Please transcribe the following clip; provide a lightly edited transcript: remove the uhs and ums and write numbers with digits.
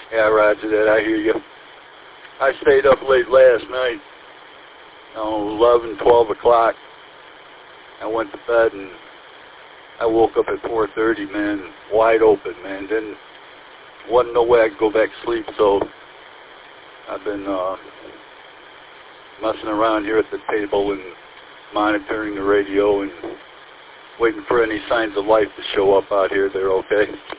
Yeah, roger that. I hear you. I stayed up late last night, 11, 12 o'clock. I went to bed and I woke up at 4:30, man, wide open, man. Didn't wasn't no way I could go back to sleep, so I've been messing around here at the table and monitoring the radio and waiting for any signs of life to show up out here. They're okay.